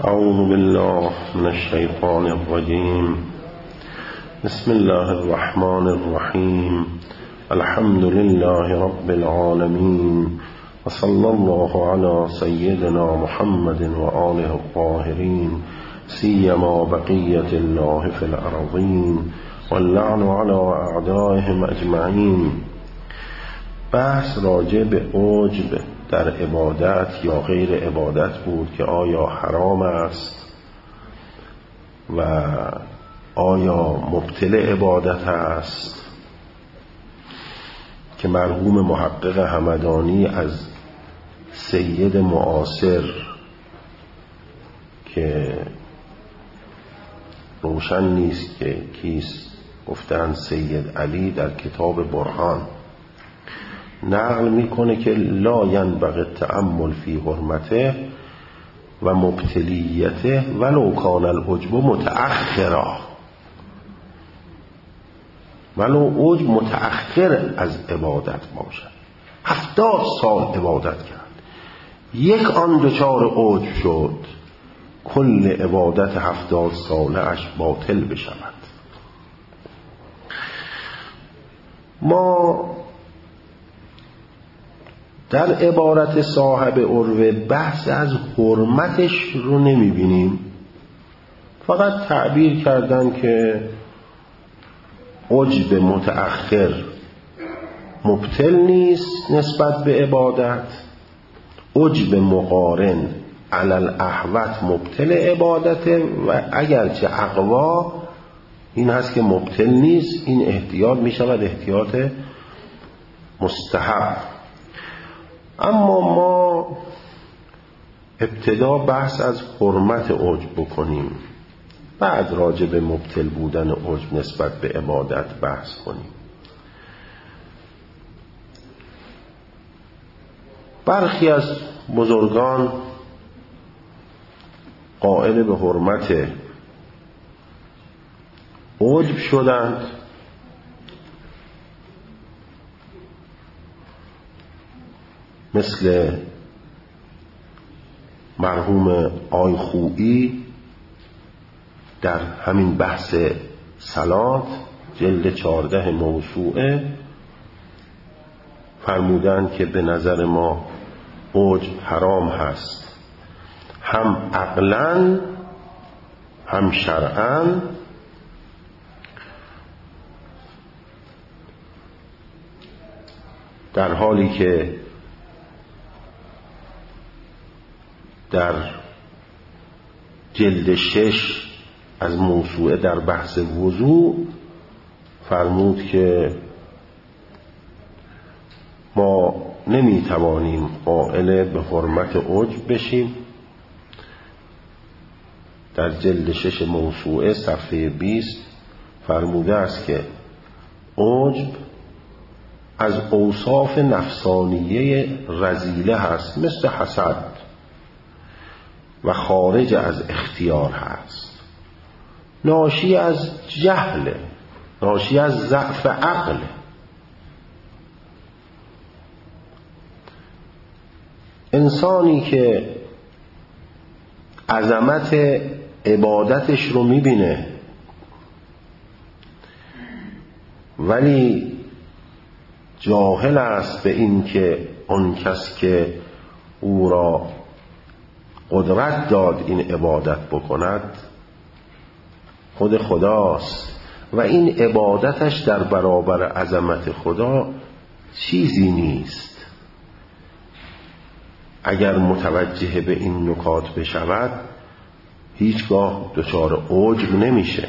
اعوذ بالله من الشیطان الرجیم. بسم الله الرحمن الرحیم. الحمد لله رب العالمین و صلی الله علی سیدنا محمد و آله الطاهرین سیما بقیة الله فی الارضین واللعن علی اعدائهم اجمعین. بحث راجع به عجب در عبادت یا غیر عبادت بود که آیا حرام است و آیا مبطل عبادت است، که مرحوم محقق همدانی از سید معاصر که روشن نیست که کیست، گفتند سید علی، در کتاب برهان نقل میکنه که لا ینبغی التأمل فی حرمته و مبتلیته ولو کان العجب متأخرا، ولو عجب متأخر از عبادت باشد. 70 سال عبادت کرد، یک آن دچار عجب شد، کل عبادت 70 ساله اش باطل بشود. ما در عبارت صاحب عروه بحث از حرمتش رو نمیبینیم، فقط تعبیر کردن که عجب متأخر مبطل نیست نسبت به عبادت، عجب مقارن علی الاحوط مبطل عبادته و اگرچه اقوا این هست که مبطل نیست، این احتیاط میشود احتیاط مستحب. اما ما ابتدا بحث از حرمت عجب بکنیم، بعد راجع به مبطل بودن عجب نسبت به عبادت بحث کنیم. برخی از بزرگان قائل به حرمت عجب شدند، مثل مرحوم آی خویی در همین بحث صلات جلد 14 موسوعه فرمودند که به نظر ما عجب حرام هست، هم عقلاً هم شرعاً، در حالی که در جلد 6 از موسوعه در بحث وضوء فرمود که ما نمیتوانیم قائل به حرمت عجب بشیم. در جلد 6 موسوعه صفحه 20 فرموده است که عجب از اوصاف نفسانیه رذیله هست، مثل حسد، و خارج از اختیار هست، ناشی از جهل، ناشی از ضعف عقل. انسانی که عظمت عبادتش رو میبینه ولی جاهل است به این که آن کس که او را قدرت داد این عبادت بکند خود خداست و این عبادتش در برابر عظمت خدا چیزی نیست. اگر متوجه به این نکات بشود هیچگاه دچار عجب نمیشه.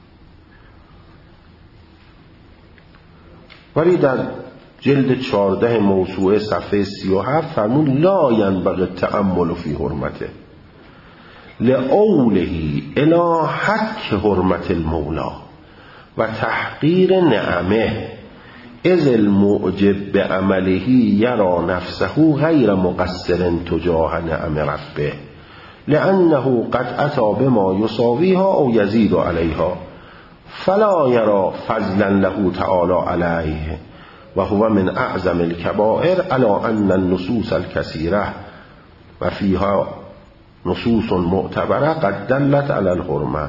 ولی در جلد 14 موسوعه صفحه 37 فرمود لا ینبغی التأمل فی حرمته لأوله الی حک حرمت المولا و تحقیر نعمه اذ المعجب بعمله یرا نفسه غیر مقصر تجاه نعم ربه لأنه قد أتى بما يساويها أو يزيد عليها فلا يرى فضلا له تعالى عليه و هو من اعظم الكبائر على ان النصوص الكثيرة و فيها نصوص معتبره قد دلت علی الحرمه.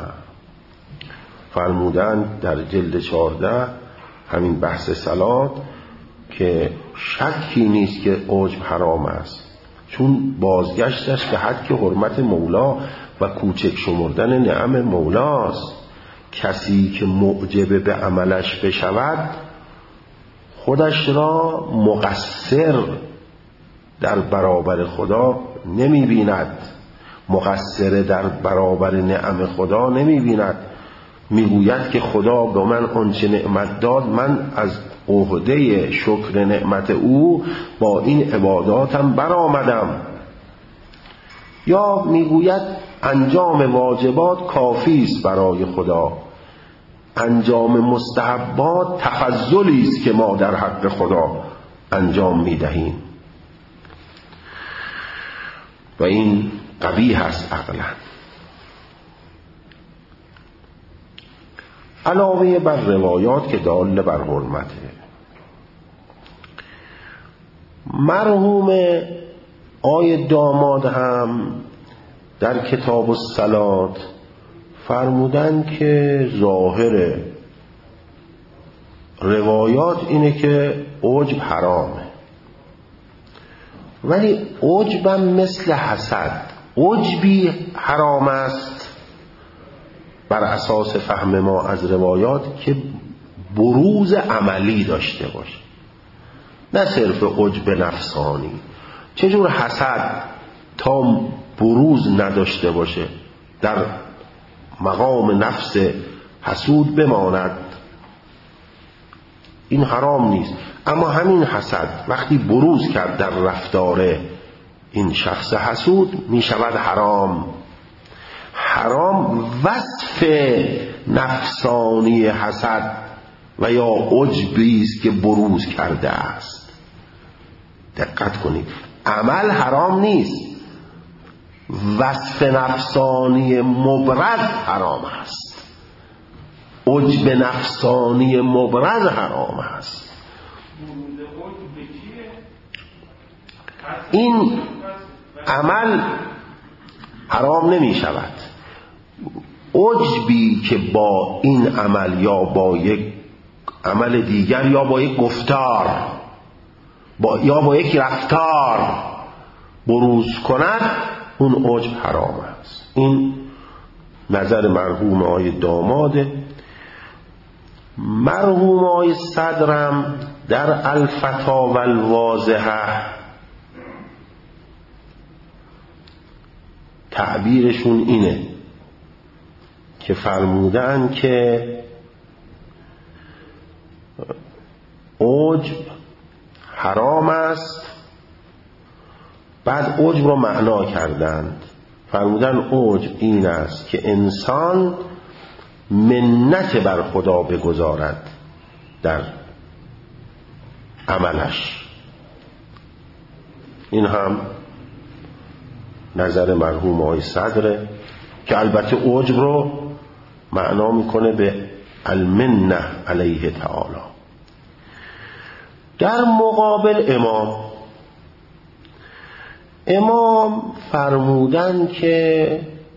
فرمودن در جلد 14 همین بحث صلات که شکی نیست که عجب حرام است، چون بازگشتش به حد که حرمت مولا و کوچک شمردن نعم مولاست. کسی که معجب به عملش بشود خودش را مقصر در برابر خدا نمی بیند، مقصر در برابر نعم خدا نمی بیند. میگوید که خدا به من آنچه نعمت داد، من از عهده شکر نعمت او با این عباداتم برآمدم. یا میگوید انجام واجبات کافی است برای خدا، انجام مستحبات تفضلی است که ما در حق خدا انجام میدهیم و این قبیح است عقلا. علاوه بر روایات که دال بر حرمته، مرحوم آی داماد هم در کتاب الصلات فرمودن که ظاهر روایات اینه که عجب حرامه، ولی عجبم مثل حسد. عجبی حرام است بر اساس فهم ما از روایات که بروز عملی داشته باشه، نه صرف عجب نفسانی. چجور حسد تا بروز نداشته باشه در مقام نفس حسود بماند، این حرام نیست. اما همین حسد وقتی بروز کرد در رفتار این شخص حسود می شود حرام. حرام وصف نفسانی حسد و یا عجبی است که بروز کرده است. دقت کنید، عمل حرام نیست، وصف نفسانی مبرز حرام است. عجب نفسانی مبرز حرام است. این عمل حرام نمی شود. عجبی که با این عمل یا با یک عمل دیگر یا با یک گفتار یا با یک رفتار بروز کند، اون عجب حرام است. این نظر مرحوم آقای داماده. مرحوم آقای صدرم در الفتاوی الواضحه تعبیرشون اینه که فرمودن که عجب حرام است. بعد عجب رو معنا کردند، فرمودن عجب این است که انسان منت بر خدا بگذارد در عملش. این هم نظر مرحوم آقای صدره که البته عجب رو معنا میکنه به المنه علیه تعالی. در مقابل امام فرمودن که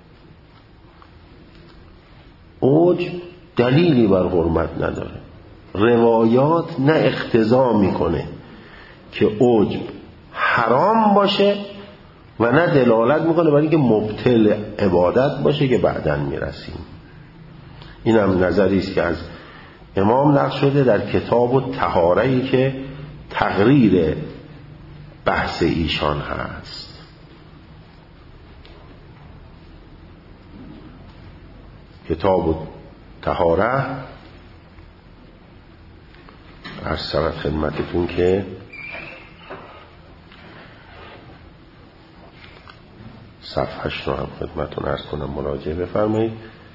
عجب دلیلی بر حرمت نداره. روایات نه اقتضا میکنه که عجب حرام باشه و نه دلالت میکنه برای اینکه مبطل عبادت باشه که بعداً میرسیم. این هم نظری است که از امام نقل شده در کتاب الطهاره‌ای که تقریر بحث ایشان هست. کتاب الطهاره از سند خدمتتون که صفحه‌اش رو هم خدمتتون عرض کنم، مراجعه بفرمایید.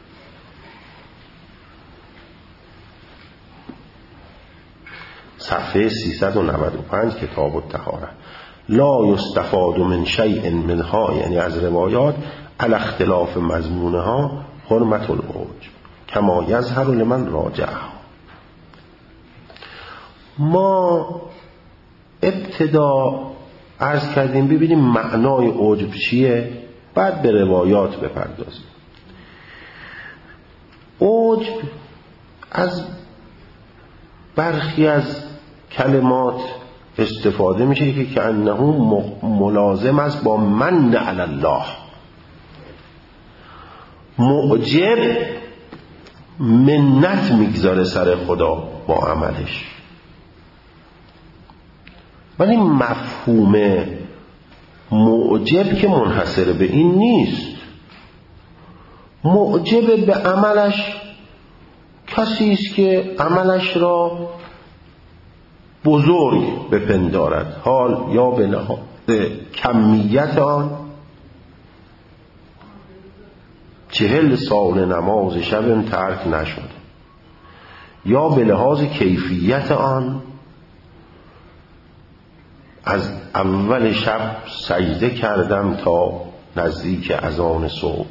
صفحه 395 کتاب الطهاره. لا یستفاد من شیء منها، یعنی از روایات، علی اختلاف مضمونها حرمت العجب کما یظهر لمن راجعه. ما ابتدا عرض کردیم ببینیم معنای عجب چیه، بعد به روایات بپردازیم. عجب از برخی از کلمات استفاده میشه که انه ملازم است با من علی الله. معجب منت میگذاره سر خدا با عملش، ولی مفهوم معجب که منحصر به این نیست. معجب به عملش کسی است که عملش را بزرگ بپندارد، حال یا به لحاظ کمیت آن 40 سال نماز شب ترک نشد، یا به لحاظ کیفیت آن از اول شب سجده کردم تا نزدیک اذان صبح،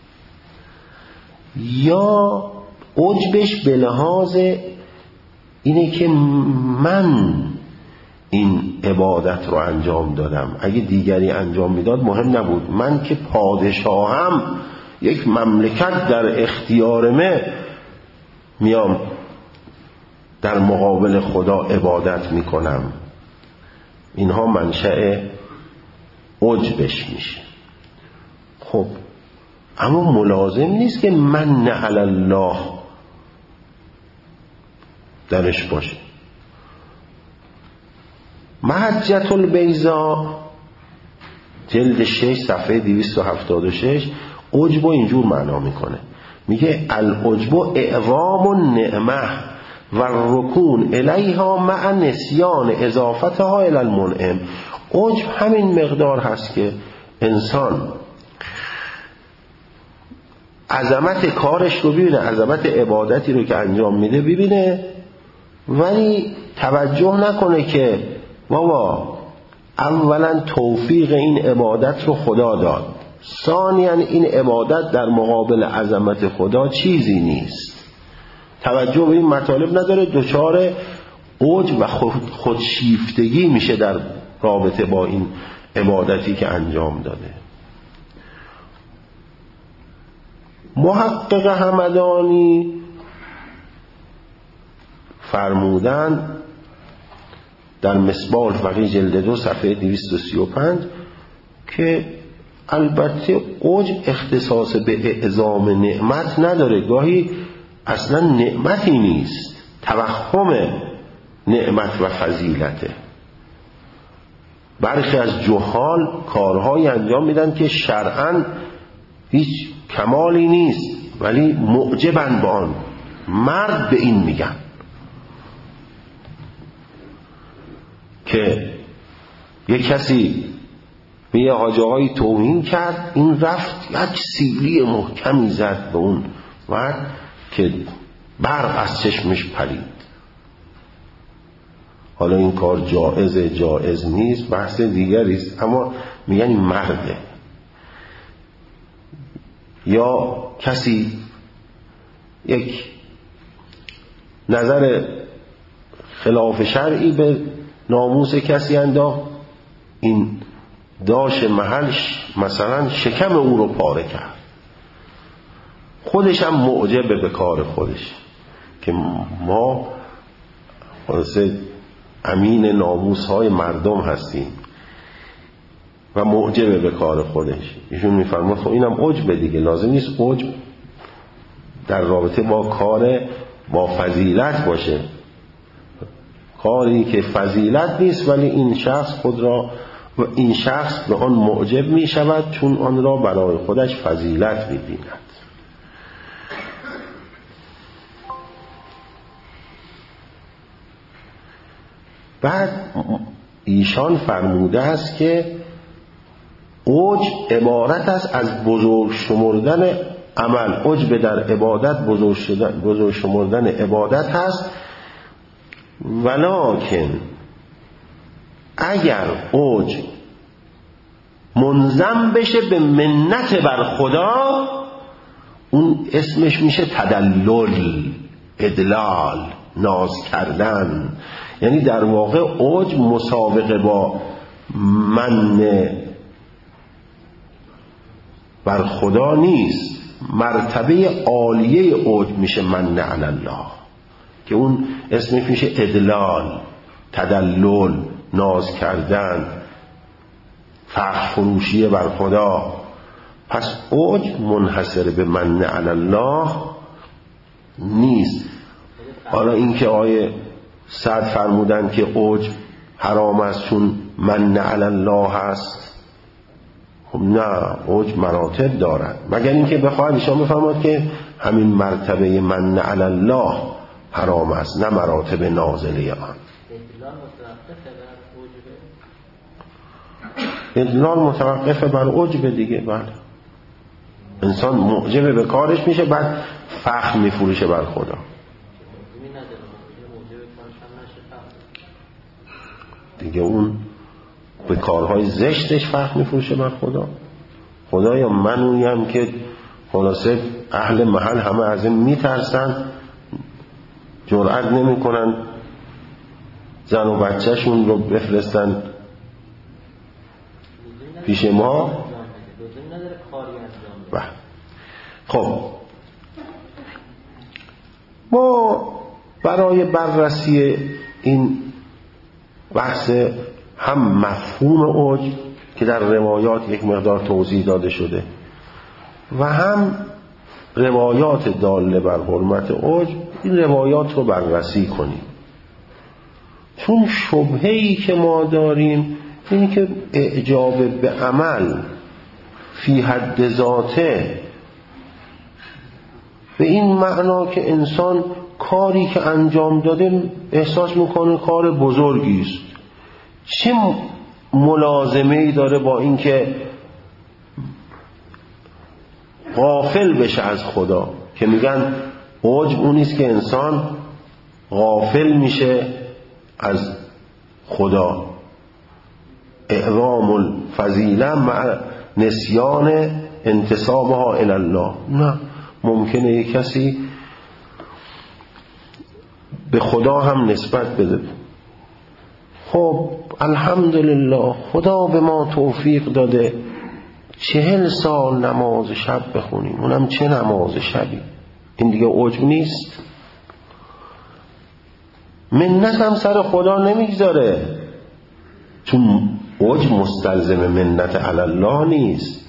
یا عجبش به لحاظ اینه که من این عبادت رو انجام دادم، اگه دیگری انجام میداد مهم نبود، من که پادشاهم، یک مملکت در اختیارمه، میام در مقابل خدا عبادت میکنم. اینها منشأ عجبش میشه. خب اما ملازم نیست که من علی الله درش باشه. محجة البیضاء جلد 6 صفحه 276 عجب و اینجور معنا میکنه، میگه العجب اعظام النعمه و الرکون الیها مع نسیان اضافتها الی المنعم. عجب همین مقدار هست که انسان عظمت کارش رو ببینه، عظمت عبادتی رو که انجام میده ببینه، ولی توجه نکنه که بابا اولا توفیق این عبادت رو خدا داد، ثانیاً این عبادت در مقابل عظمت خدا چیزی نیست، توجه به این مطالب نداره، دچار عجب و خودشیفتگی میشه در رابطه با این عبادتی که انجام داده. محقق همدانی فرمودن در مصباح الفقیه جلد 2 صفحه 235 که البته عجب اختصاص به اعظام نعمت نداره، گاهی اصلا نعمتی نیست، توهم نعمت و فضیلته. برخی از جهال کارهایی انجام میدن که شرعاً هیچ کمالی نیست ولی معجبن با آن، مرد به این میگن که یک کسی به یه حاج آقایی توهین کرد، این رفت یک سیلی محکمی زد به اون و که برق از چشمش پرید. حالا این کار جایز نیست بحث دیگریست، اما میگن این مرده. یا کسی یک نظر خلاف شرعی به ناموس کسی انداخت، این داش محلش مثلا شکم او رو پاره کرد، خودش هم معجب به کار خودش که ما خلاصه امین ناموس های مردم هستیم و معجب به کار خودش. ایشون میفرماد خب اینم عجب دیگه، لازم نیست عجب در رابطه با کار با فضیلت باشه، کاری که فضیلت نیست ولی این شخص خود را و این شخص به آن معجب می شود چون آن را برای خودش فضیلت می بیند. بعد ایشان فرموده است که عجب عبارت است از بزرگ شمردن عمل، عجب در عبادت بزرگ شمردن عبادت هست، ولکن اگر عجب منظم بشه به منت بر خدا، اون اسمش میشه تدلل، ادلال، ناز کردن. یعنی در واقع عجب مسابقه با من بر خدا نیست. مرتبه عالیه عجب میشه من علی الله، که اون اسمش میشه ادلال، تدلل، ناز کردن، فخر فروشی بر خدا. پس عجب منحصر به من علی الله نیست. حالا این که آیه سعد فرمودن که عجب حرام است چون من علی الله هست، خب نه، عجب مراتب دارد، مگر اینکه بخواهد ایشان بفرماد که همین مرتبه من علی الله حرام است، نه مراتب نازله آن. ادلال متوقف بر عجب دیگه. بله، انسان معجب به کارش میشه، بعد فخر میفروشه بر خدا. دیگه اون به کارهای زشتش فخر میفروشه بر خدا. خدایا من اونیم که خلاصه اهل محل همه از این میترسن، جرئت نمیکنن زن و بچهشون رو بفرستن پیش ما. خب ما برای بررسی این بحث هم مفهوم عجب که در روایات یک مقدار توضیح داده شده و هم روایات داله بر حرمت عجب، این روایات رو بررسی کنیم. چون شبهه‌ای که ما داریم اینه که اعجاب به عمل فی حد ذاته، به این معنا که انسان کاری که انجام داده احساس میکنه کار بزرگی است، چه ملازمه‌ای داره با این که غافل بشه از خدا؟ که میگن عجب اونیست که انسان غافل میشه از خدا، اعظام الفضیله مع نسیان انتسابها الی الله. نه، ممکنه یک کسی به خدا هم نسبت بده. خب الحمدلله خدا به ما توفیق داده 40 سال نماز شب بخونیم، اونم چه نماز شبی، این دیگه عجب نیست؟ منت هم سر خدا نمیگذاره، چون عجب مستلزم منت علی الله نیست،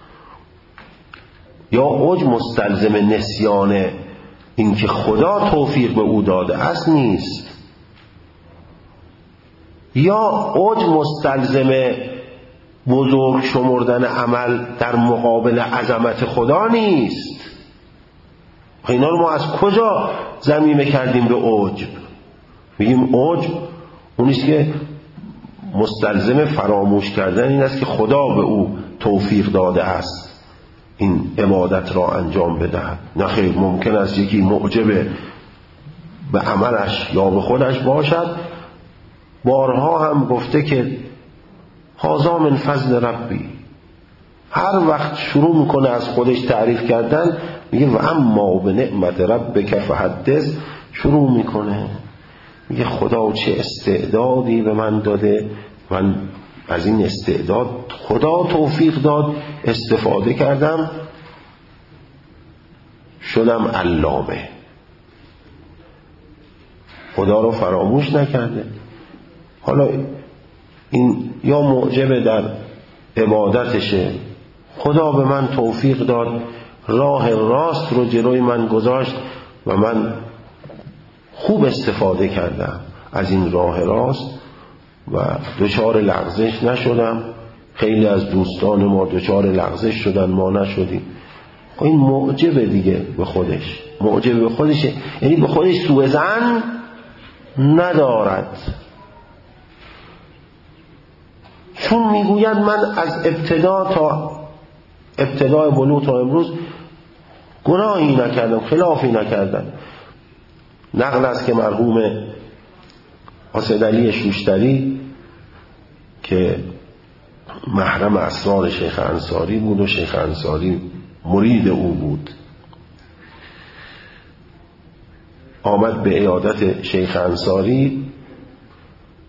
یا عجب مستلزم نسیان اینکه خدا توفیق به او داده است نیست، یا عجب مستلزم بزرگ شمردن عمل در مقابل عظمت خدا نیست. اینا رو ما از کجا ضمیمه کردیم به عجب؟ میگیم عجب اونیست که مستلزم فراموش کردن این است که خدا به او توفیق داده است این عبادت را انجام بدهد. نه خیر، ممکن است یکی معجب به عملش یا به خودش باشد. بارها هم گفته که هذا من فضل ربی، هر وقت شروع میکنه از خودش تعریف کردن میگه و اما به نعمت ربک فحدث، شروع میکنه میگه خدا چه استعدادی به من داده، من از این استعداد خدا توفیق داد، استفاده کردم، شدم علامه. خدا رو فراموش نکرده. حالا این یا معجب در عبادتشه، خدا به من توفیق داد، راه راست رو جلوی من گذاشت و من خوب استفاده کردم از این راه راست و دچار لغزش نشدم. خیلی از دوستان ما دچار لغزش شدن، ما نشدیم. این معجب دیگه به خودش، معجب به خودشه، یعنی به خودش سوء ظن ندارد، چون میگوید من از ابتدای بلوغ تا امروز گناهی نکردم، خلافی نکردم. نقل است که مرحوم اسدعلی شوشتری که محرم اسرار شیخ انصاری بود و شیخ انصاری مرید او بود، آمد به عیادت شیخ انصاری.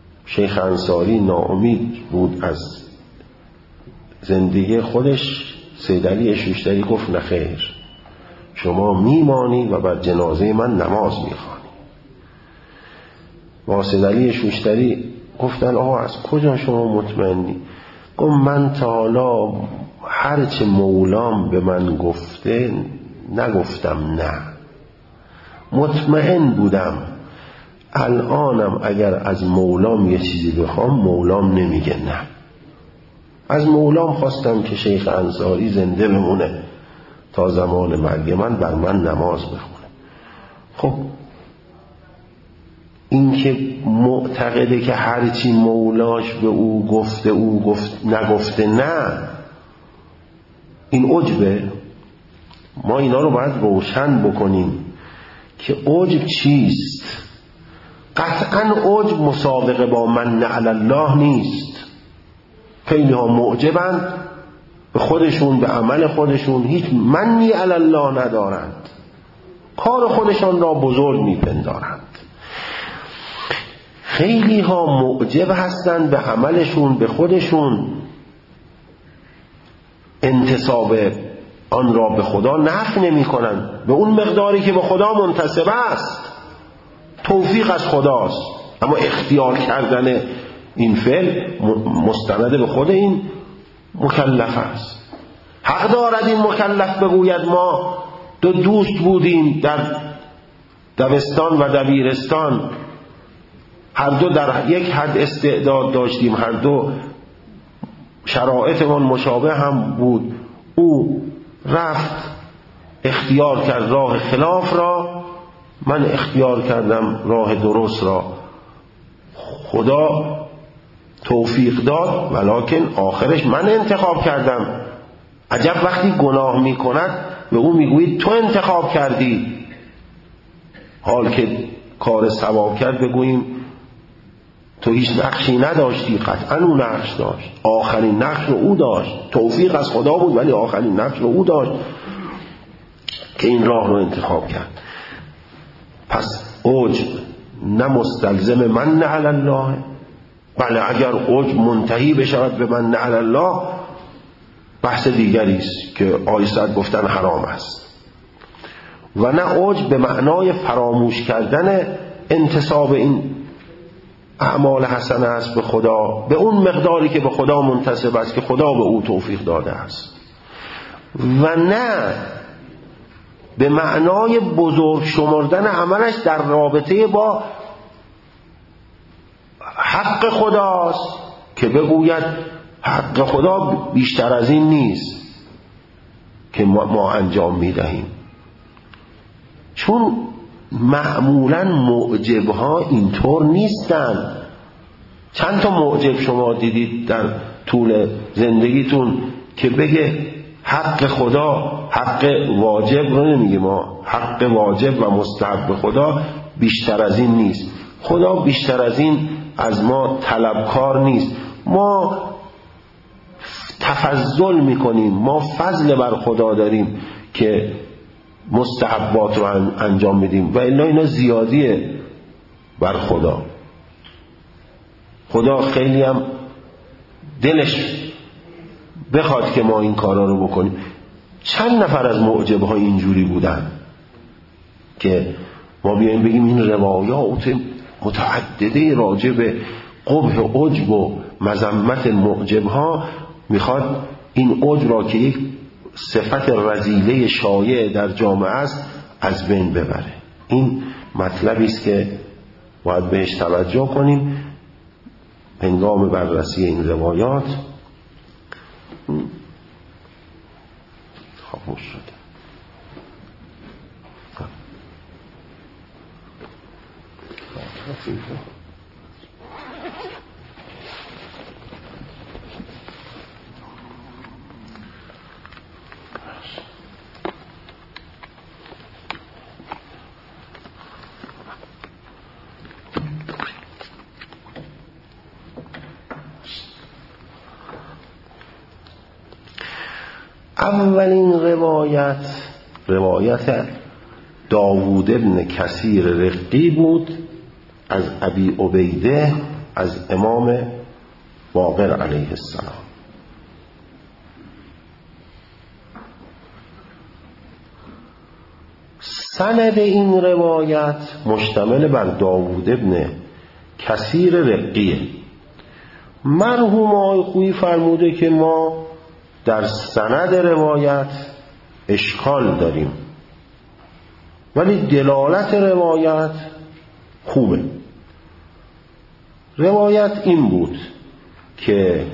شیخ انصاری ناامید بود از زندگی خودش، سید علی شوشتری گفت نخیر، شما میمانی و بر جنازه من نماز میخوانی. با سید علی شوشتری گفتن آقا از کجا شما مطمئنی؟ گفت من تا حالا هرچه مولام به من گفته نگفتم نه، مطمئن بودم. الانم اگر از مولام یه چیزی بخوام مولام نمیگه نه. از مولام خواستم که شیخ انصاری زنده بمونه تا زمان مرگ من بر من نماز بخونه. خب این که معتقده که هرچی مولاش به او گفته او گفت نگفته نه، این عجبه. ما اینا رو باید روشن بکنیم که عجب چیست. قطعا عجب مسابقه با من علی الله نیست. خیلی ها معجبند به خودشون، به عمل خودشون، هیچ منی علی الله ندارند، کار خودشان را بزرگ میپندارند. خیلی ها معجب هستند به عملشون، به خودشون، انتساب آن را به خدا نفی نمی کنند به اون مقداری که به خدا منتسب است. توفیق از خداست، اما اختیار کردن این فعل مستند به خود این مکلف است. حق دارد این مکلف بگوید ما دو دوست بودیم در دبستان و دبیرستان، هر دو در یک حد استعداد داشتیم، هر دو شرایطمان مشابه هم بود، او رفت اختیار کرد راه خلاف را، من اختیار کردم راه درست را، خدا توفیق داد ولکن آخرش من انتخاب کردم. عجب وقتی گناه می کند به او میگویید تو انتخاب کردی، حال که کار ثواب کرد بگوییم تو هیچ نقشی نداشتی. قطعا او نقش داشت، آخرین نقش رو او داشت، توفیق از خدا بود ولی آخرین نقش رو او داشت که این راه رو انتخاب کرد. پس عجب نه مستلزم من علی الله، بله اگر عجب منتهی بشود به من علی الله بحث دیگری است که آیسد گفتن حرام است. و نه عجب به معنای فراموش کردن انتساب این اعمال حسنه است به خدا به اون مقداری که به خدا منتسب است که خدا به او توفیق داده است، و نه به معنای بزرگ شمردن عملش در رابطه با حق خداست که بگوید حق خدا بیشتر از این نیست که ما انجام میدهیم. چون معمولا معجبها اینطور نیستن. چند تا معجب شما دیدید در طول زندگیتون که بگه حق خدا، حق واجب رو نمیگه ما، حق واجب و مستحب خدا بیشتر از این نیست، خدا بیشتر از این از ما طلبکار نیست، ما تفضل میکنیم، ما فضل بر خدا داریم که مستحبات رو انجام میدیم و اینا زیادیه بر خدا. خدا خیلی هم دلش بخواد که ما این کارا رو بکنیم. چند نفر از معجب‌ها اینجوری بودن که ما بیاییم بگیم این روایات متعدده راجع به قبح عجب و مذمت معجب‌ها میخواد این عجب را که یک صفت رذیله شایع در جامعه است از بین ببره. این مطلبی است که باید بهش توجه کنیم هنگام بررسی این روایات. خاموش شده. اولین روایت داوود ابن کثیر رقی بود از ابی عبیده از امام باقر علیه السلام. سند این روایت مشتمل بر داوود ابن کثیر رقیه. مرحوم آقای خویی فرموده که ما در سند روایت اشکال داریم، ولی دلالت روایت خوبه. روایت این بود که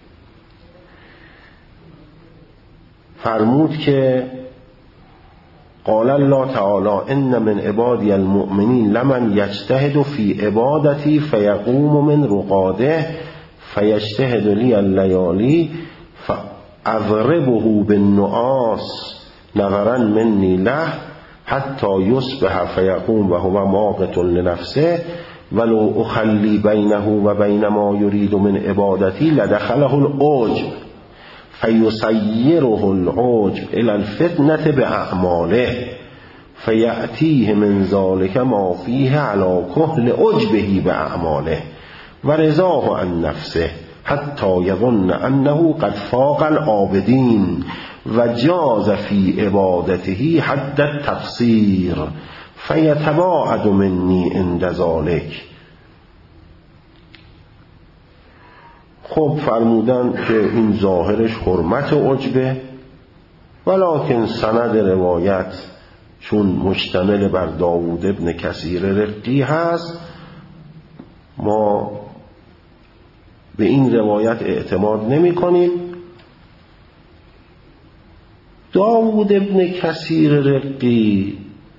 فرمود که قال الله تعالی ان من عبادی المؤمنین لمن یجتهد فی عبادتی فیقوم من رقاده فیجتهد لی اللیالی فاضربه بالنعاس نظرا منی له حتی یصبح فیقوم و هو ماقت لنفسه ولو اخلی بینه و بین ما یرید من عبادتی لدخله العجب فیسیره العجب الى الفتنة باعماله فیأتیه من ذلك ما فیه علی کهل عجبه باعماله و رضاه عن نفسه حتی یظن انه قد فاق العابدین و جاز فی عبادته حد التقصیر فیتباعد منی عند ذلک. خب فرمودن که این ظاهرش حرمت عجبه، ولکن سند روایت چون مشتمل بر داوود ابن کثیر رقی هست، ما به این روایت اعتماد نمی کنیم. داوود ابن کثیر رقی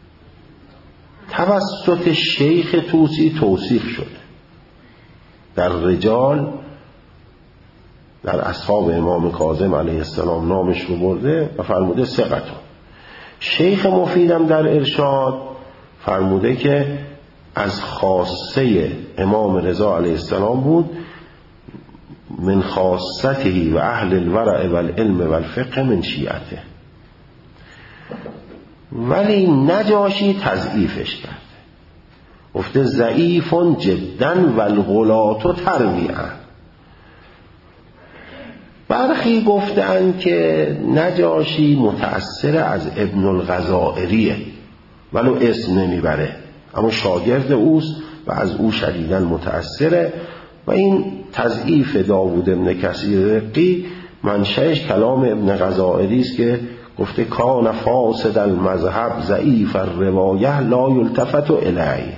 توسط شیخ طوسی توصیف شده. در رجال در اصحاب امام کاظم علیه السلام نامش رو برده و فرموده ثقتون. شیخ مفیدم در ارشاد فرموده که از خاصه امام رضا علیه السلام بود، من خاصته و اهل الورع و العلم و الفقه من شیعته. ولی نجاشی تضعیفش کرده، گفته ضعیف جدا و الغلات ترویعا. برخی گفتن که نجاشی متأثر از ابن الغزائریه، ولو اسم نمیبره، اما شاگرد اوست و از او شدیداً متأثره. و این تضعیف داوود ابن کثیر رقی منشأش کلام ابن غزائری است که گفته کان فاسد المذهب ضعیف الروایه لا یلتفت الیه.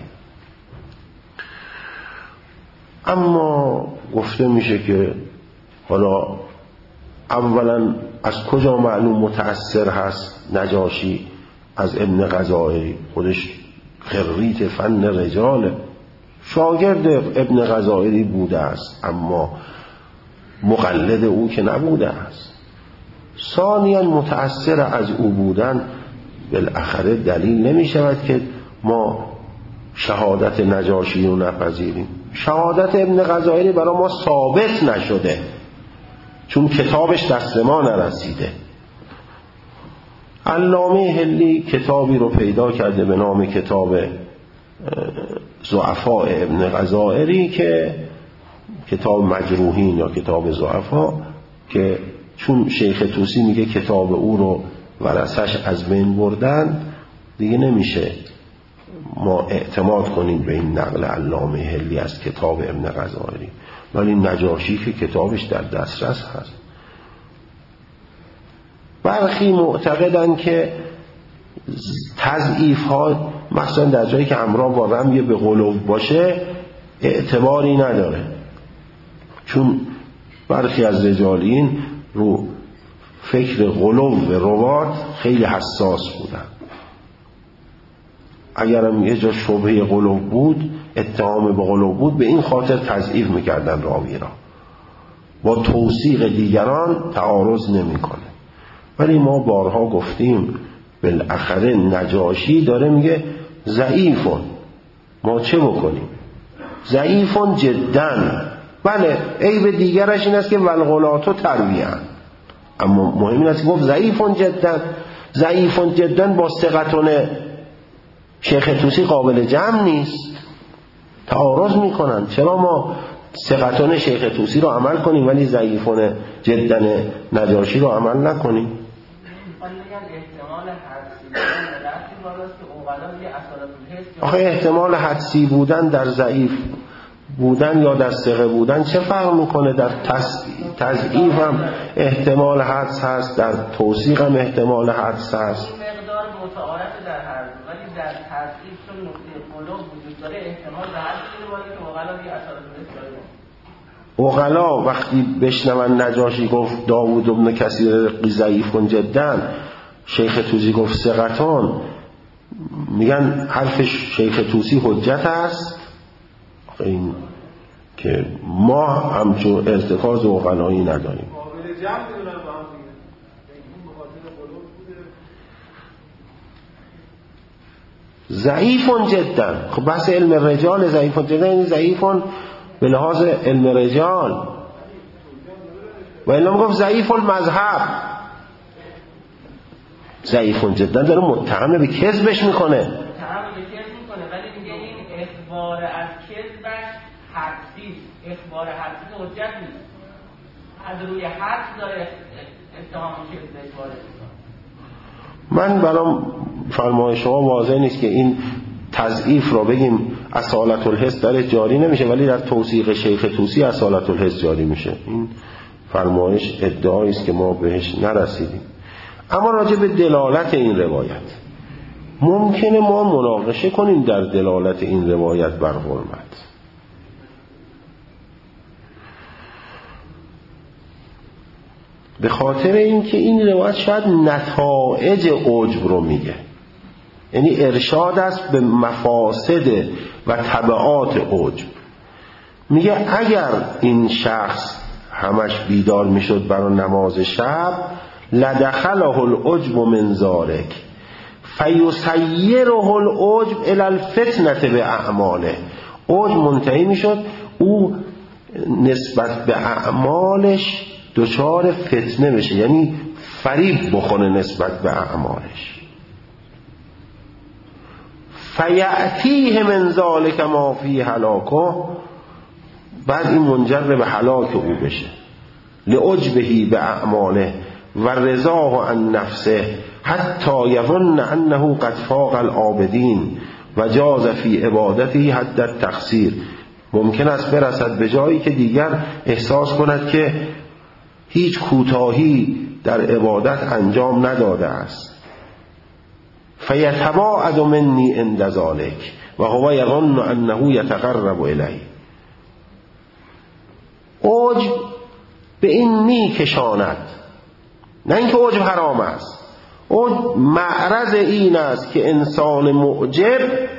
اما گفته میشه که حالا اولا از کجا معلوم متأثر هست نجاشی از ابن غزائری؟ خودش خریت فن رجاله، شاگرد ابن غزائری بوده است، اما مقلد او که نبوده است. ثانیاً متأثر از او بودن بالاخره دلیل نمی شود که ما شهادت نجاشی رو نپذیریم. شهادت ابن غزائری برای ما ثابت نشده چون کتابش دست ما نرسیده. علامه حلی کتابی رو پیدا کرده به نام کتاب ضعفاء ابن غزائری که کتاب مجروحین یا کتاب ضعفاء، که چون شیخ طوسی میگه کتاب او رو ورثش از بین بردن، دیگه نمیشه ما اعتماد کنیم به این نقل علامه حلی از کتاب ابن غزائری. ولی نجاشی که کتابش در دسترس هست. برخی معتقدن که تضعیف ها مثلا در جایی که همراه با رمی به غلو باشه اعتباری نداره، چون برخی از رجالین رو فکر غلو و روات خیلی حساس بودن. اگرم یه جا شبهه غلو بود، اتهام به غلو بود، به این خاطر تضعیف میکردن راوی را، با توثیق دیگران تعارض نمیکنه. ولی ما بارها گفتیم بالاخره نجاشی داره میگه ضعیفون، ما چه بکنیم؟ ضعیفون جدا. بله عیب دیگرش این است که والغلاتو ترویعن، اما مهم این است که گفت ضعیفون جدا. ضعیفون جدا با ثقتون شیخ طوسی قابل جمع نیست، تعارض میکنن. چرا ما ثقتون شیخ طوسی رو عمل کنیم ولی ضعیفون جدا نجاشی رو عمل نکنیم؟ آخه احتمال حدسی بودن در ضعیف بودن یا در ثقه بودن چه فرق میکنه؟ در تضعیف هم احتمال حدس هست، در توثیق هم احتمال حدس هست. این مقدار متعارف در هر دو، ولی در تضعیف چون نقطه قلوب وجود داره احتمال به حدس میره بالا که اوغلا دیگه اثر داره. اوغلا وقتی بشنون نجاشی گفت داوود ابن کثیر ضعیف جدا، شیخ توسی گفت ثقتان، میگن حرف شیخ توسی حجت است. این که ما همچون ارتکاز اوغلایی نداریم. ضعیف جدا. خب بحث علم رجال ضعیف جدا یعنی ضعیف به لحاظ علم رجال، و الا میگفت ضعیف المذهب. ضعیف جدا داره متهم به کذبش میکنه، متهم به کذب میکنه، ولی میگه این اخبار از کذبش حدسی، اخبار حدسی حجت نیست، از روی حدس داره اتهام کذب وارد میکنه. من برام فرمای شما واضح نیست که این تضعیف را بگیم اصالت الحس در جاری نمیشه ولی در توثیق شیخ توسی اصالت الحس جاری میشه. این فرمایش ادعایی است که ما بهش نرسیدیم. اما راجع به دلالت این روایت ممکنه ما مناقشه کنیم در دلالت این روایت بر حرمت. به خاطر اینکه این روایت شاید نتایج عجب رو میگه، یعنی ارشاد است به مفاسد و تبعات عجب. میگه اگر این شخص همش بیدار میشد برای نماز شب لدخله العجب من ذلک فیسیره العجب الی الفتنه به اعماله. عجب منتهی میشد او نسبت به اعمالش دچار فتنه بشه، یعنی فریب بخونه نسبت به اعمالش. فیأتیه من ذلک ما فی هلاکه، بعد این منجر به هلاک او بشه. لعجبه به اعماله و رضاه عن نفسه حتی یظن انه قد فاق العابدین و جاز فی عبادته حد التقصیر. ممکن است برسد به جایی که دیگر احساس کند که هیچ کوتاهی در عبادت انجام نداده است. فیتباعد منی عند ذلک و هو یظن انه یتقرب الیه. عجب به این میکشاند، نه اینکه عجب حرام است، عجب معرض این است که انسان معجب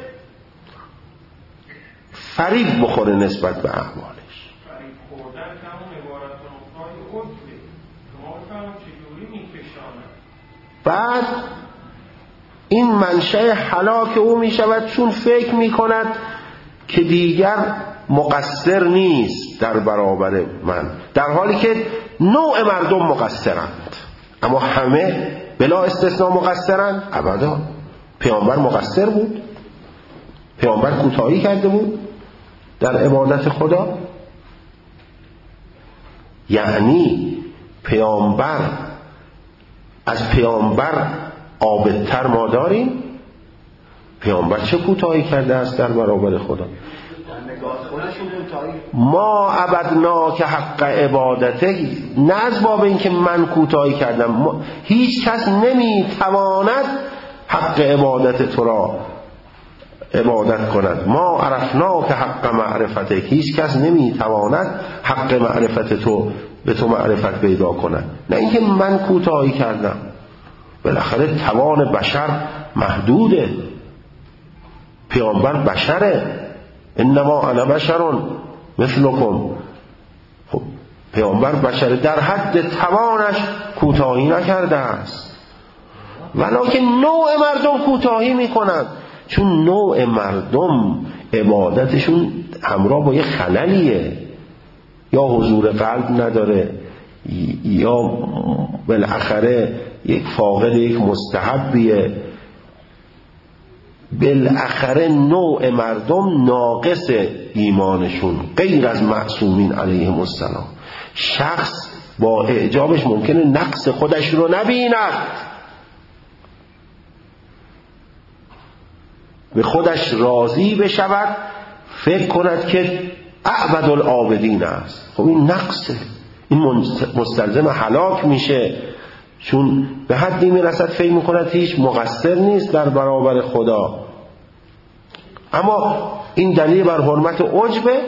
فریب بخوره نسبت به اعمالش. فریب خوردن که همون عبارت نقطای عجبه که ما بفهمم چجوری میکشاند. بعد این منشأ هلاک او می شود چون فکر می کند که دیگر مقصر نیست در برابر من، در حالی که نوع مردم مقصرند. اما همه بلا استثناء مقصرند؟ ابدا. پیامبر مقصر بود؟ پیامبر کوتاهی کرده بود در عبادت خدا؟ یعنی پیامبر از پیامبر عابدتر ما داریم؟ پیامبر چه کوتاهی کرده است در برابر خدا؟ ما عبدنا که حق عبادته، نه از باب این که من کوتاهی کردم، هیچ کس نمیتواند حق عبادت تو را عبادت کند. ما عرفنا که حق معرفته، هیچ کس نمیتواند حق معرفت تو به تو معرفت پیدا کند. نه اینکه من کوتاهی کردم، بالاخره توان بشر محدوده. پیامبر بشره، انما انا بشرون مثلکم. خب پیامبر بشره، در حد توانش کوتاهی نکرده است، ولکن نوع مردم کوتاهی میکنند، چون نوع مردم عبادتشون همراه با یه خللیه، یا حضور قلب نداره، یا بالاخره یک فاقد یک مستحبیه. بالاخره نوع مردم ناقص ایمانشون، غیر از معصومین علیهم السلام. شخص با اعجابش ممکنه نقص خودش رو نبیند، به خودش راضی بشود، فکر کند که اعبد العابدین است. خب این نقصه، این مستلزم هلاک میشه، چون به حدی میرسد فکر میکند هیچ مقصر نیست در برابر خدا. اما این دلیل بر حرمت عجبه.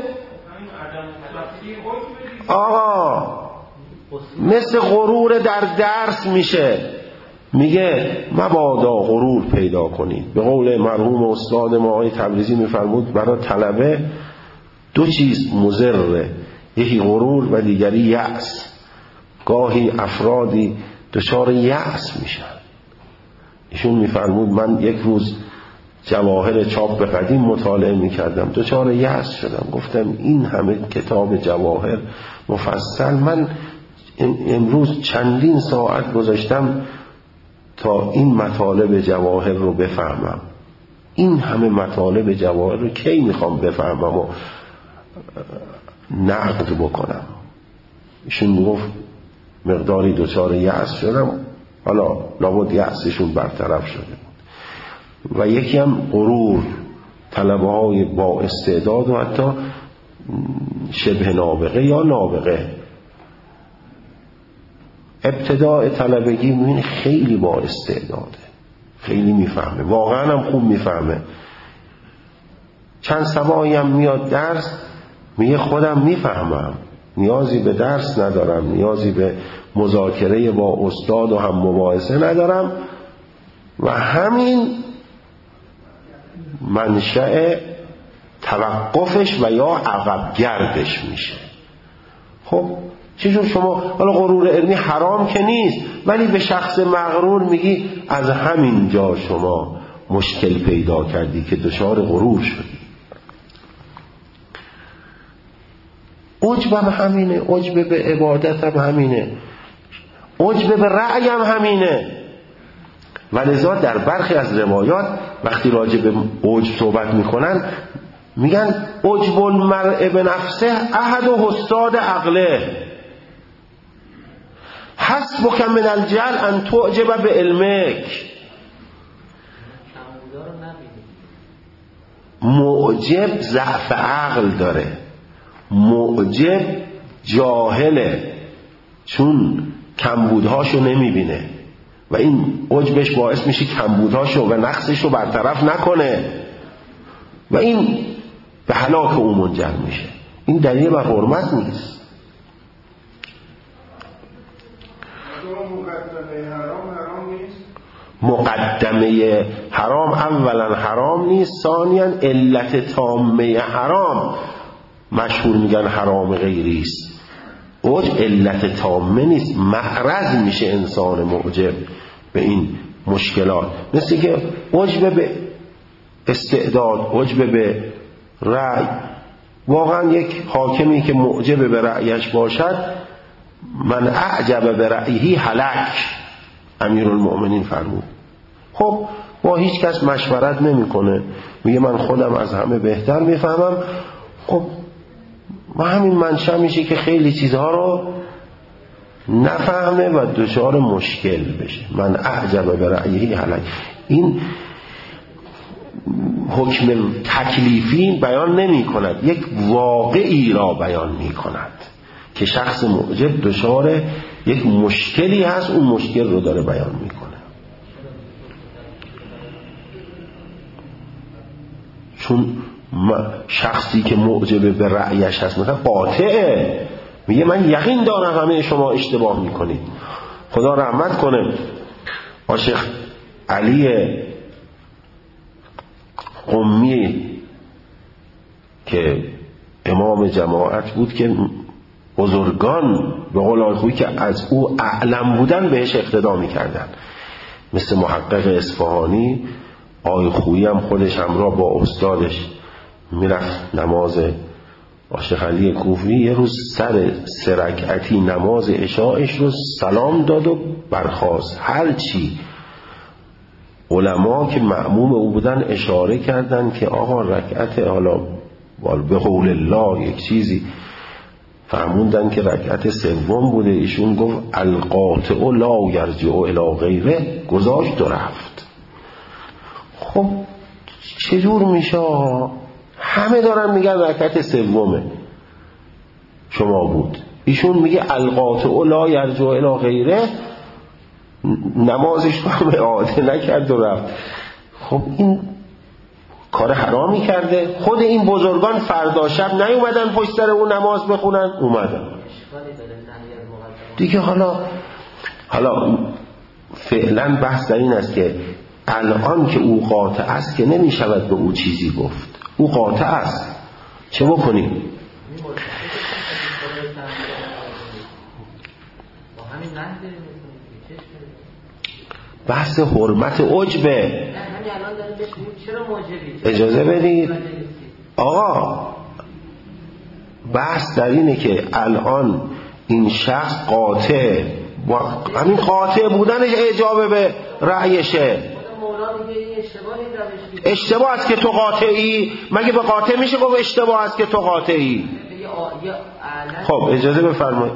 آقا مثل غرور در درس میشه، میگه مبادا غرور پیدا کنید. به قول مرحوم استاد ما آقای تبریزی میفرمود برای طلبه دو چیز مضره، یکی غرور و دیگری یأس. گاهی افرادی دچار یأس میشن. ایشون میفرمود من یک روز جواهر چاپ قدیم مطالعه میکردم، دچار یأس شدم، گفتم این همه کتاب جواهر مفصل، من امروز چندین ساعت گذاشتم تا این مطالب جواهر رو بفهمم، این همه مطالب جواهر رو کی میخوام بفهمم و نقد بکنم. ایشون میگفت مقداری دچار یأس شدم، حالا لابد یأسشون برطرف شده. و یکی هم غرور، طلبه های با استعداد و حتی شبه نابغه یا نابغه. ابتداء طلبگی میبینی خیلی با استعداده، خیلی میفهمه، واقعا هم خوب میفهمه. چند سبایی هم میاد درس میگه خودم میفهمم، نیازی به درس ندارم، نیازی به مذاکره با استاد و هم مباحثه ندارم، و همین منشأ توقفش و یا عقب گردش میشه. خب چجور شما، حالا غرور علمی حرام که نیست، ولی به شخص مغرور میگی از همین جا شما مشکل پیدا کردی که دچار غرور شدی. عجب هم همینه، عجب به عبادت هم همینه، عجب به رأی هم همینه. ولذا در برخی از روایات وقتی راجع به عجب صحبت میکنن میگن عجب المرء به نفسه احد و حساد عقله، حسبک من الجهل ان تعجب به علمک. معجب ضعف عقل داره، معجب جاهله، چون کمبودهاشو نمیبینه و این عجبش باعث میشه کمبودهاشو و نقصشو برطرف نکنه و این به هلاک او منجر میشه. این دلیل بر حرمت نیست. مقدمه حرام اولا حرام نیست، ثانیا علت تامه حرام مشهور میگن حرام غیری است. عجب علت تامه نیست، معرض میشه انسان معجب به این مشکلات، مثل که عجب به استعداد، عجب به رأی. واقعا یک حاکمی که معجب به رأیش باشد، من اعجب به رأیه هلک، امیرالمؤمنین فرمود. خب با هیچ کس مشورت نمیکنه، میگه من خودم از همه بهتر میفهمم. خب و همین منشأ میشه که خیلی چیزها رو نفهمه و دچار مشکل بشه. من اعجب به رأیه هلک. این حکم تکلیفی بیان نمی کند، یک واقعی را بیان می کند که شخص معجب دچار یک مشکلی هست، اون مشکل رو داره بیان می کنه. چون شخصی که معجب به رأیش هست مثلا قاطعه، میگه من یقین دارم همه شما اشتباه میکنید. خدا رحمت کنه شیخ علی قمی که امام جماعت بود، که بزرگان به قول آقای که از او اعلم بودن بهش اقتدا میکردن، مثل محقق اصفهانی. آقای خویی هم خودش همراه با استادش میرفت نماز. شیخ علی کوفی یه روز سر 3 رکعتی نماز عشاءش رو سلام داد و برخاست. هرچی علما که مأموم او بودن اشاره کردن که آقا رکعت، حالا به قول الله یک چیزی فهموندن که رکعت 3 بوده، ایشون گفت القاطع لا یرجع الی غیره، گذاشت و رفت. خب چجور میشه؟ همه دارن میگن رکعت سومه شما بود، ایشون میگه القاطع لا یرجع الی غیره، نمازش رو هم اعاده نکرد و رفت. خب این کار حرامی کرده. خود این بزرگان فردا شب نیومدن پشت سر اون نماز بخونن، اومدن دیگه. حالا فعلا بحث در این است که الان که او قاطع است که نمیشود به او چیزی گفت، او قاطع است، چه بکنیم؟ بحث حرمت عجبه. اجازه بدید آقا، بحث در اینه که الان این شخص قاطع، همین قاطع بودنش اجابه به رأیشه. اشتباه است که تو قاطعی، مگه به قاطع میشه گفت اشتباه است که تو قاطعی؟ خب اجازه بفرمایید.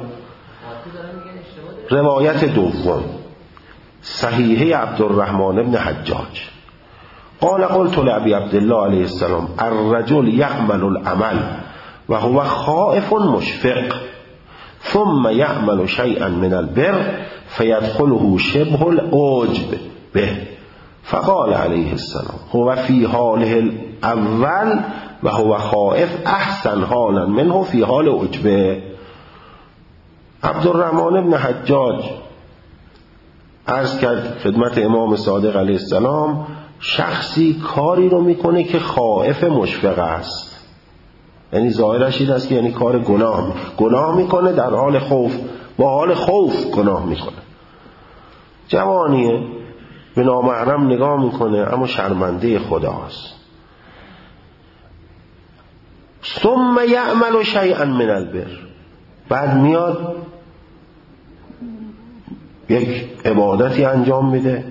روایت دوم صحیحه عبدالرحمن ابن حجاج قال قلت لأبي عبد الله علیه السلام الرجل يعمل العمل وهو خائف مشفق ثم يعمل شيئا من البر فيدخله شبه العجب به فقال عليه السلام هو في حاله الاول وهو خائف احسن حالا منه في حال عجبه. عبدالرحمن ابن حجاج عرض کرد خدمت امام صادق علیه السلام شخصی کاری رو میکنه که خائف مشفق است، یعنی ظاهرش این است که یعنی کار گناه میکنه در حال خوف، با حال خوف گناه میکنه. جوانیه به نامحرم نگاه میکنه اما شرمنده خداست. ثم یعمل شیئا من البر، بعد میاد یک عبادتی انجام میده،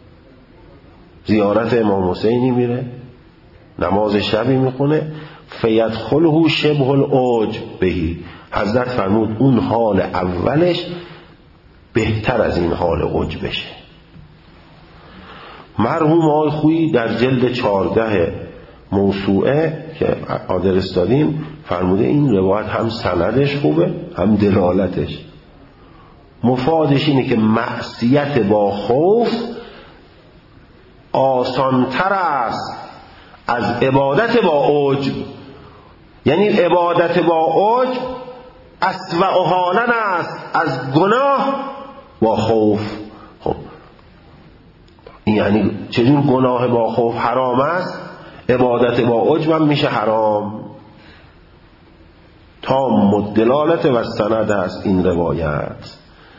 زیارت امام حسینی میره، نماز شبی میخونه، فیدخله شبه العجب بهی. حضرت فرمود اون حال اولش بهتر از این حال عجبشه. مرحوم آقای خویی در جلد 14 موسوعه که آدرس دادیم فرموده این روایت هم سندش خوبه هم دلالتش. مفادش اینه که معصیت با خوف آسانتر است از عبادت با عجب، یعنی عبادت با عجب اسوأ حالا است از گناه با خوف. خب این یعنی چجور گناه با خوف حرام است، عبادت با عجب هم میشه حرام. تام الدلالت و سند است این روایت.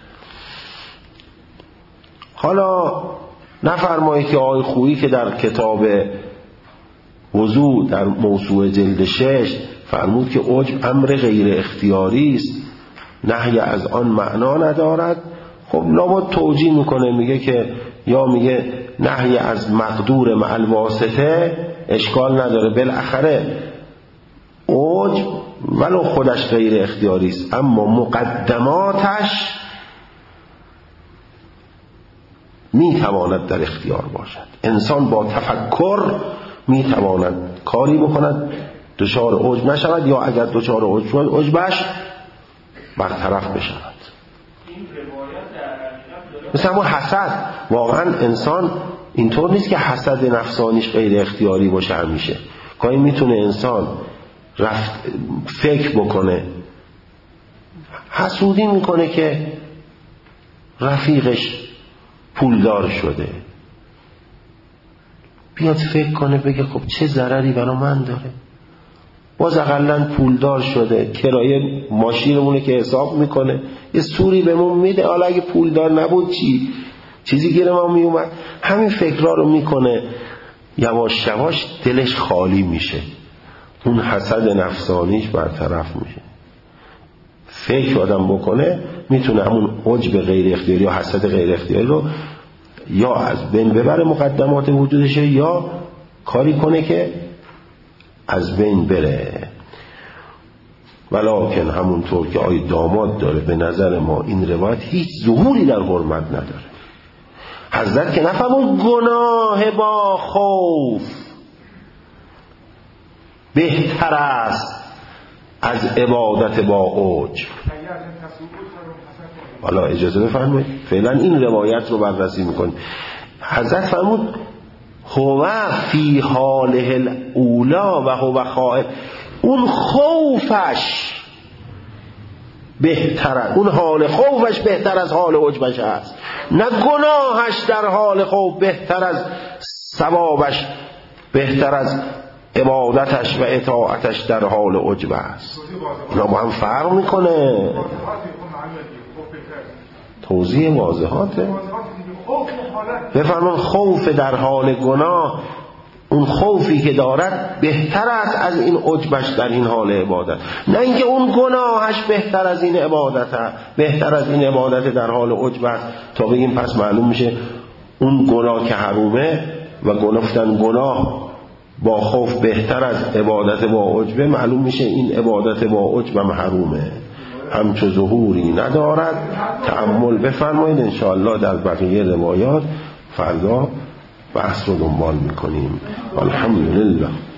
حالا نفرمایی که آقای خویی که در کتاب وضو در موسوعه جلد 6 فرمود که عجب امر غیر اختیاری است، نهی از آن معنا ندارد. خب لابد توجیه میکنه، میگه که یا میگه نهی از مقدور مع الواسطه اشکال نداره، بالاخره عجب ولو خودش غیر اختیاری است اما مقدماتش میتواند در اختیار باشد. انسان با تفکر میتواند کاری بکند دچار عجب نشود، یا اگر دچار عجب شد عجبش برطرف بشود. مثلا همون حسد، واقعا انسان اینطور نیست که حسد نفسانیش غیر اختیاری باشه همیشه. گاهی میتونه انسان فکر بکنه، حسودی میکنه که رفیقش پولدار شده، بیاد فکر کنه بگه خب چه ضرری برای من داره، باز اقلن پولدار شده، کرایه ماشینمونه که حساب میکنه، یه سوری بهمون میده، حالا اگه پولدار نبود چیزی گیر ما میومد. همین فکرها رو میکنه، یواش یواش دلش خالی میشه، اون حسد نفسانیش برطرف میشه. فکر آدم بکنه میتونه همون عجب غیر اختیاری یا حسد غیر اختیاری رو یا از بین ببره مقدمات وجودشه، یا کاری کنه که از بین بره. ولکن همونطور که آی داماد داره، به نظر ما این روایت هیچ ظهوری در حرمت نداره. حضرت که نفهمون گناه با خوف، بهتر است از عبادت با عجب. حالا اجازه بفرمایید فعلا این روایت رو بررسی میکنیم. حضرت فرمود هو فی حاله الاولا و هو خائف، اون خوفش بهتر، اون حال خوفش بهتر از حال عجبش است، نه گناهش در حال خوف بهتر از ثوابش، بهتر از عبادتش و اطاعتش در حال عجب است. اونا با هم فرق میکنه. توضیح واضحاته. بفرمان خوف در حال گناه، اون خوفی که دارد بهتر است از این عجبش در این حال عبادت، نه اینکه اون گناهش بهتر از این عبادت، بهتر از این عبادت در حال عجب است. تا بگیم پس معلوم میشه اون گناه که حرومه و گفتن گناه با خوف بهتر از عبادت با عجبه، معلوم میشه این عبادت با عجب حرومه، همچو ظهوری ندارد. تأمل بفرمایید انشاءالله در بقیه روایات فردا بحث رو دنبال میکنیم. الحمدلله.